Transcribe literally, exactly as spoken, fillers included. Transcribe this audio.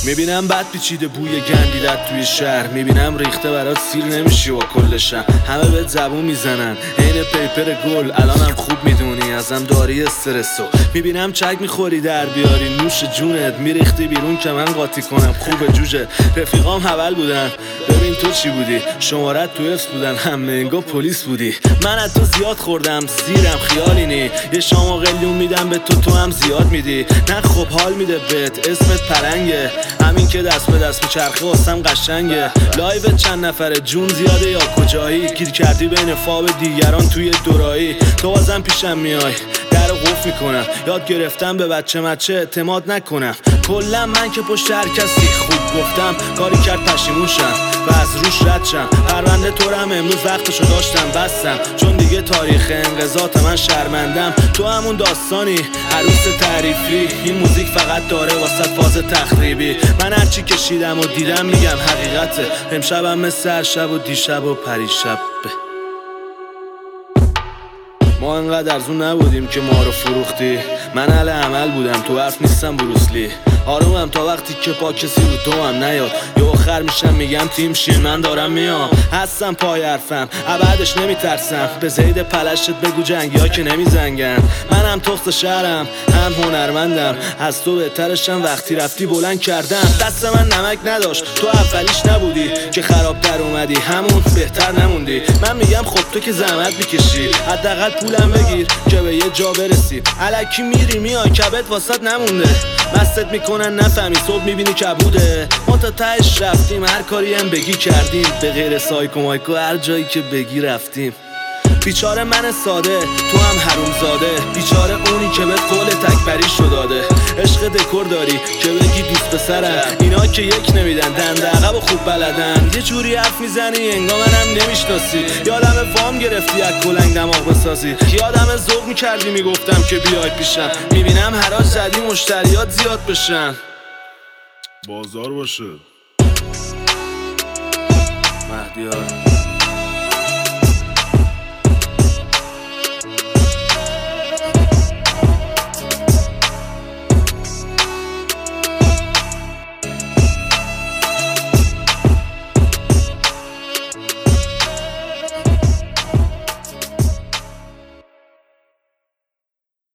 میبینم بد پیچیده بوی گندیدت توی شهر، میبینم ریخته برات سیر نمیشی با کلشم. همه بهت زبون میزنن عین پیپر گل، الانم خوب میدونی ازم داری استرسو. میبینم چک میخوری در بیاری نوش جونت، میریختی بیرون که من قاطی کنم خوب جوجه. رفیقام حول بودن ببین تو چی بودی، شمارت تو افس بودن همه انگار پلیس بودی. من از تو زیاد خوردم زیرم خیالی نی، یه شام و قلیون میدم به تو تو هم زیاد میدی. نه خب حال میده بهت اسمت پلنگه، همین که دست به دست چرخه واسم قشنگه. لایو چند نفره جون زیاده یا کجایی، گیر کردی بین فاب دیگران توی دورایی. تو بازم پیشم میای در قفل میکنم، یاد گرفتم به بچه مچه اعتماد نکنم. کلا من که پشت هر کسی خوب گفتم کاری کرد پشیمون شم و از روش رد شم. پرونده تو رم امروز وقتشو داشتم بستم، چون دیگه تاریخ انقضات من شرمندم. تو همون داستانی عروس تعریفی، این موزیک فقط داره واسه فاز تخریبی. من هرچی کشیدم و دیدم میگم حقیقته، امشبم مثل هر شب و دیشب و پریشب. ما انقدر ارزون نبودیم که ما رو فروختی، من اهل عمل بودم تو حرف نیستم بروسلی. آرومم تا وقتی که پا کسی رو تو هم نیاد، یه آخر میشم میگم تیم شین من دارم میام. هستم پای حرفم ابدش نمیترسم، به زید پلشت بگو جنگی ها که نمیزنگن. منم تخت شهرم هم هنرمندم، از تو بهترشم وقتی رفتی بلند کردم. دست من نمک نداشت تو اولیش نبودی که خراب در اومدی همون بهتر نموندی. من میگم خب تو که زحمت میکشی حداقل پولم بگیر که به یه جا برسی. الکی میری میای کبت واسط نمونده، مستت میکنن نفهمی صبح میبینی کبوده. ما تا تهش رفتیم هر کاری هم بگی کردیم، به غیر سایکو مایکو هر جایی که بگی رفتیم. بیچاره من ساده تو هم حروم زاده، بیچاره اونی که بهت قول تکبری شو داده. عشق دکور داری که بگی دوست پسرم، اینا که یک نمیدن دنده عقب و خوب بلدن. یه جوری حرف میزنی انگار منم نمیشناسی، یادم فام گرفتی از کلنگ دماغ بسازی. یادم ذوق میکردی میگفتم که بیای پیشم، میبینم حراج زدی مشتریات زیاد بشن. بازار باشه مهدیار